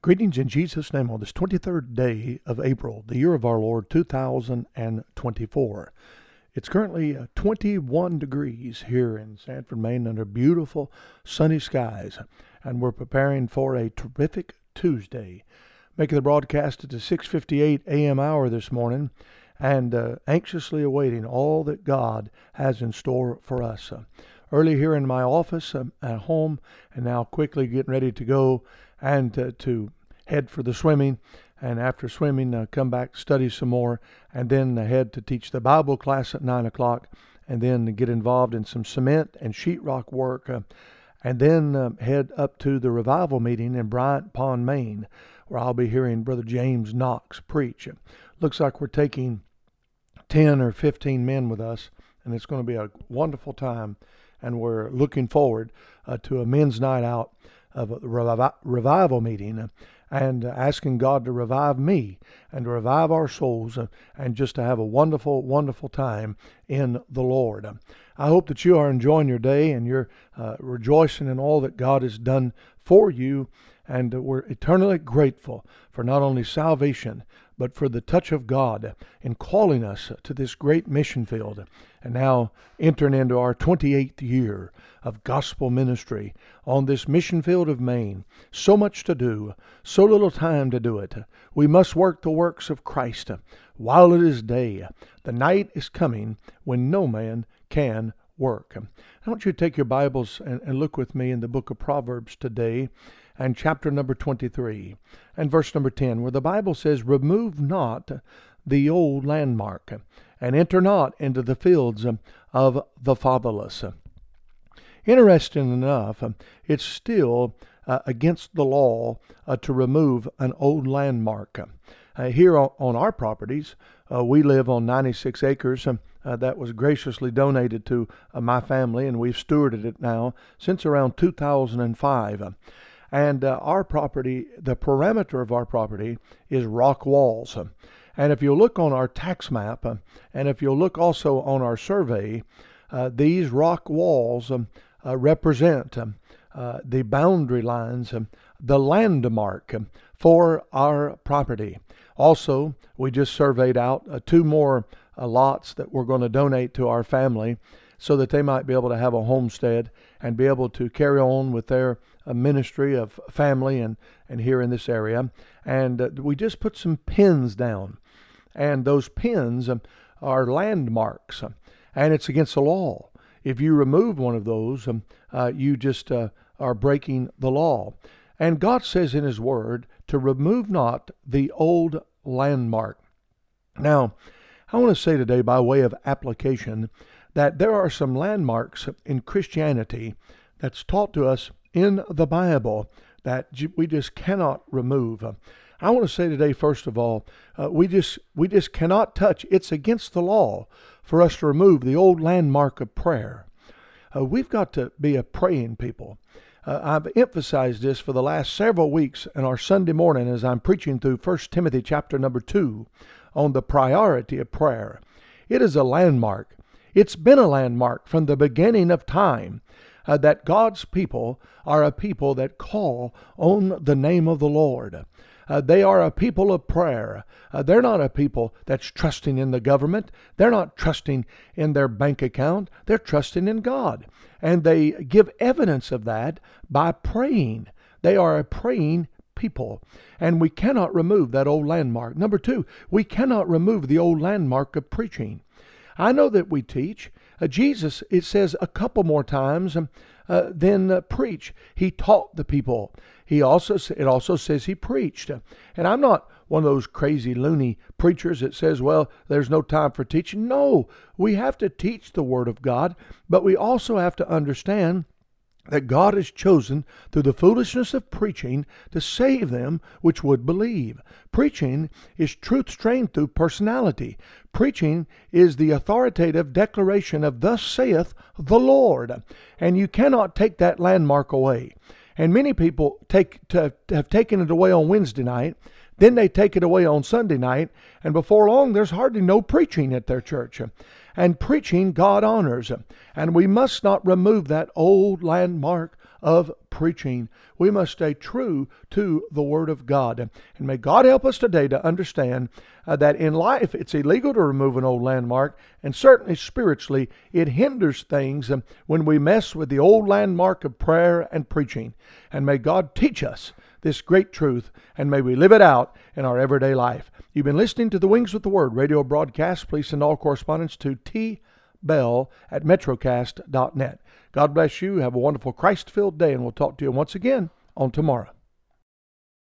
Greetings in Jesus' name on this 23rd day of April, the year of our Lord 2024. It's currently 21 degrees here in Sanford, Maine under beautiful sunny skies, and we're preparing for a terrific Tuesday. Making the broadcast at the 6:58 a.m. hour this morning and anxiously awaiting all that God has in store for us. Early here in my office at home, and now quickly getting ready to go and to head for the swimming, and after swimming come back, study some more, and then head to teach the Bible class at 9 o'clock, and then get involved in some cement and sheetrock work, and then head up to the revival meeting in Bryant Pond, Maine, where I'll be hearing Brother James Knox preach. Looks like we're taking 10 or 15 men with us, and it's going to be a wonderful time, and we're looking forward to a men's night out of a revival meeting, and asking God to revive me and to revive our souls, and just to have a wonderful, wonderful time in the Lord. I hope that you are enjoying your day and you're rejoicing in all that God has done for you, and we're eternally grateful for not only salvation, but for the touch of God in calling us to this great mission field, and now entering into our 28th year of gospel ministry on this mission field of Maine. So much to do, so little time to do it. We must work the works of Christ while it is day. The night is coming when no man can work. I want you to take your Bibles and look with me in the book of Proverbs today, and chapter number 23 and verse number 10, where the Bible says, "Remove not the old landmark, and enter not into the fields of the fatherless." Interesting enough, it's still against the law to remove an old landmark. Here on our properties, we live on 96 acres that was graciously donated to my family, and we've stewarded it now since around 2005. And our property, the perimeter of our property is rock walls. And if you look on our tax map, and if you look also on our survey, these rock walls represent the boundary lines, the landmark for our property. Also, we just surveyed out 2 more lots that we're going to donate to our family, so that they might be able to have a homestead and be able to carry on with their ministry of family and here in this area. And we just put some pins down, and those pins are landmarks, and it's against the law. If you remove one of those, you just are breaking the law. And God says in His Word to remove not the old landmark. Now, I want to say today, by way of application, that there are some landmarks in Christianity that's taught to us in the Bible that we just cannot remove. I want to say today, first of all, we just cannot touch. It's against the law for us to remove the old landmark of prayer. We've got to be a praying people. I've emphasized this for the last several weeks in our Sunday morning as I'm preaching through 1 Timothy chapter number 2 on the priority of prayer. It is a landmark. It's been a landmark from the beginning of time that God's people are a people that call on the name of the Lord. They are a people of prayer. They're not a people that's trusting in the government. They're not trusting in their bank account. They're trusting in God. And they give evidence of that by praying. They are a praying people. And we cannot remove that old landmark. Number 2, we cannot remove the old landmark of preaching. I know that we teach. Jesus, it says a couple more times, then preach. He taught the people. It also says He preached. And I'm not one of those crazy, loony preachers that says, well, there's no time for teaching. No, we have to teach the Word of God, but we also have to understand that God has chosen through the foolishness of preaching to save them which would believe. Preaching is truth strained through personality. Preaching is the authoritative declaration of "Thus saith the Lord," and you cannot take that landmark away. And many people have taken it away on Wednesday night, then they take it away on Sunday night, and before long there's hardly no preaching at their church. And preaching God honors, and we must not remove that old landmark of preaching. We must stay true to the Word of God. And may God help us today to understand that in life it's illegal to remove an old landmark, and certainly spiritually it hinders things when we mess with the old landmark of prayer and preaching. And may God teach us this great truth, and may we live it out in our everyday life. You've been listening to the Wings with the Word radio broadcast. Please send all correspondence to tbell@metrocast.net. God bless you. Have a wonderful Christ-filled day, and we'll talk to you once again on tomorrow.